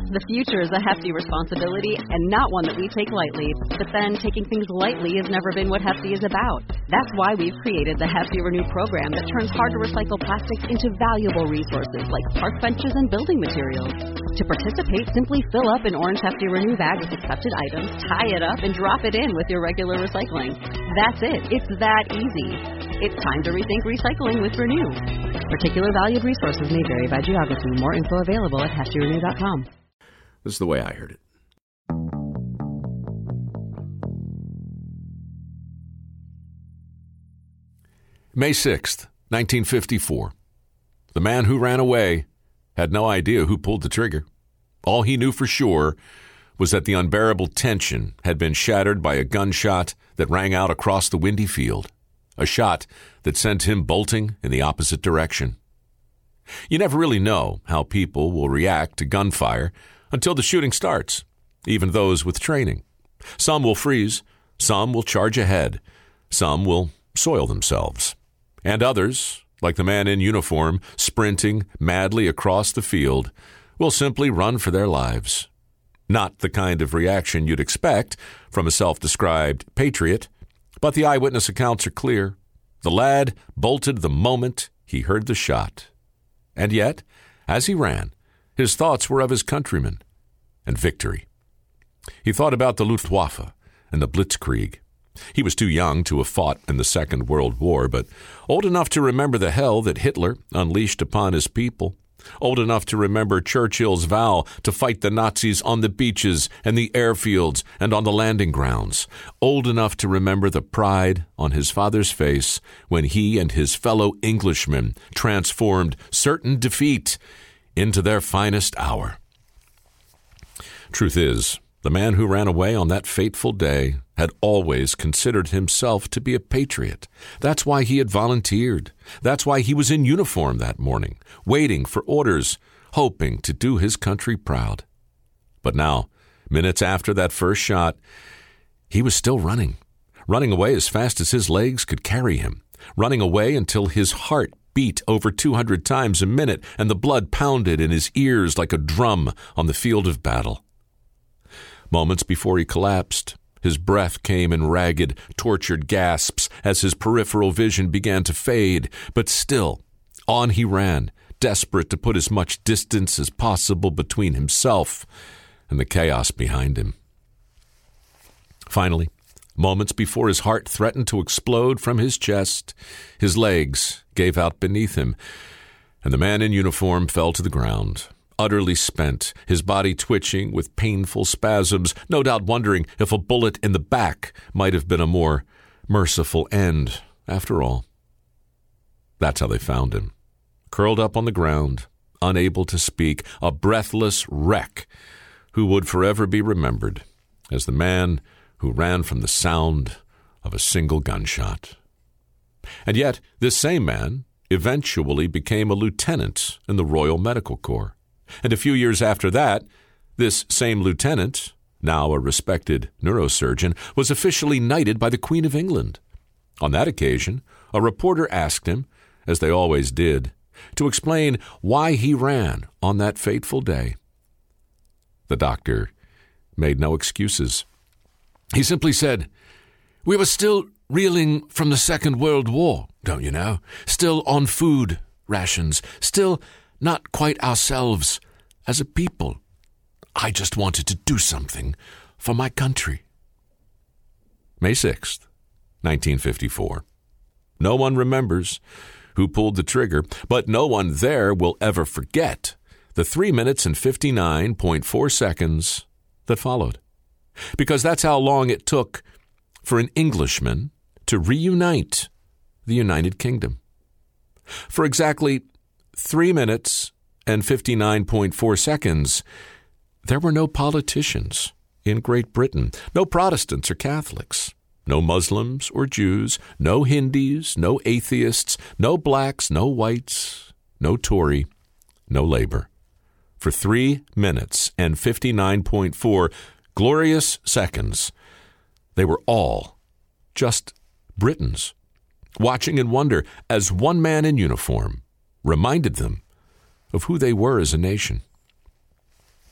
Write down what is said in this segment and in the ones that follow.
The future is a hefty responsibility and not one that we take lightly. But then taking things lightly has never been what Hefty is about. That's why we've created the Hefty Renew program that turns hard-to-recycle plastics into valuable resources like park benches and building materials. To participate, simply fill up an orange Hefty Renew bag with accepted items, tie it up, and drop it in with your regular recycling. That's it. It's that easy. It's time to rethink recycling with Renew. Particular valued resources may vary by geography. More info available at heftyrenew.com. This is the way I heard it. May 6th, 1954. The man who ran away had no idea who pulled the trigger. All he knew for sure was that the unbearable tension had been shattered by a gunshot that rang out across the windy field, a shot that sent him bolting in the opposite direction. You never really know how people will react to gunfire until the shooting starts, even those with training. Some will freeze, some will charge ahead, some will soil themselves, and others, like the man in uniform sprinting madly across the field, will simply run for their lives. Not the kind of reaction you'd expect from a self-described patriot, but the eyewitness accounts are clear. The lad bolted the moment he heard the shot. And yet, as he ran, his thoughts were of his countrymen and victory. He thought about the Luftwaffe and the Blitzkrieg. He was too young to have fought in the Second World War, but old enough to remember the hell that Hitler unleashed upon his people. Old enough to remember Churchill's vow to fight the Nazis on the beaches and the airfields and on the landing grounds. Old enough to remember the pride on his father's face when he and his fellow Englishmen transformed certain defeat into their finest hour. Truth is, the man who ran away on that fateful day had always considered himself to be a patriot. That's why he had volunteered. That's why he was in uniform that morning, waiting for orders, hoping to do his country proud. But now, minutes after that first shot, he was still running away as fast as his legs could carry him, running away until his heart beat over 200 times a minute and the blood pounded in his ears like a drum on the field of battle. Moments before he collapsed, his breath came in ragged, tortured gasps as his peripheral vision began to fade, but still, on he ran, desperate to put as much distance as possible between himself and the chaos behind him. Finally, moments before his heart threatened to explode from his chest, his legs gave out beneath him, and the man in uniform fell to the ground, utterly spent, his body twitching with painful spasms, no doubt wondering if a bullet in the back might have been a more merciful end after all. That's how they found him, curled up on the ground, unable to speak, a breathless wreck who would forever be remembered as the man who ran from the sound of a single gunshot. And yet, this same man eventually became a lieutenant in the Royal Medical Corps. And a few years after that, this same lieutenant, now a respected neurosurgeon, was officially knighted by the Queen of England. On that occasion, a reporter asked him, as they always did, to explain why he ran on that fateful day. The doctor made no excuses. He simply said, "We were still reeling from the Second World War, don't you know? Still on food rations, still not quite ourselves as a people. I just wanted to do something for my country." May 6th, 1954. No one remembers who pulled the trigger, but no one there will ever forget the 3 minutes and 59.4 seconds that followed. Because that's how long it took for an Englishman to reunite the United Kingdom. For exactly 3 minutes and 59.4 seconds, there were no politicians in Great Britain, no Protestants or Catholics, no Muslims or Jews, no Hindus, no atheists, no blacks, no whites, no Tory, no Labor. For 3 minutes and 59.4 glorious seconds, they were all just Britons, watching in wonder as one man in uniform reminded them of who they were as a nation.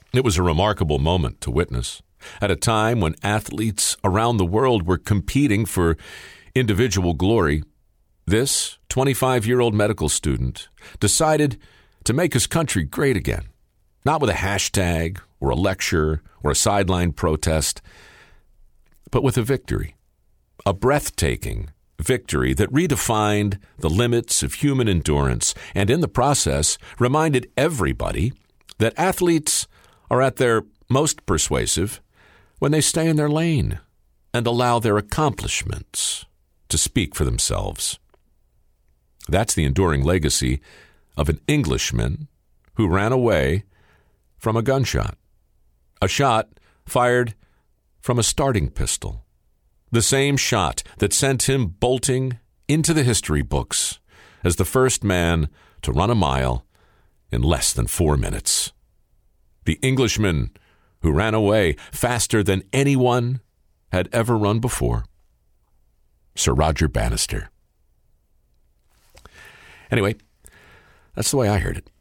It was a remarkable moment to witness at a time when athletes around the world were competing for individual glory. This 25-year-old medical student decided to make his country great again, not with a hashtag or a lecture or a sideline protest, but with a victory, a breathtaking victory that redefined the limits of human endurance and in the process reminded everybody that athletes are at their most persuasive when they stay in their lane and allow their accomplishments to speak for themselves. That's the enduring legacy of an Englishman who ran away from a gunshot, a shot fired from a starting pistol, the same shot that sent him bolting into the history books as the first man to run a mile in less than 4 minutes. The Englishman who ran away faster than anyone had ever run before, Sir Roger Bannister. Anyway, that's the way I heard it.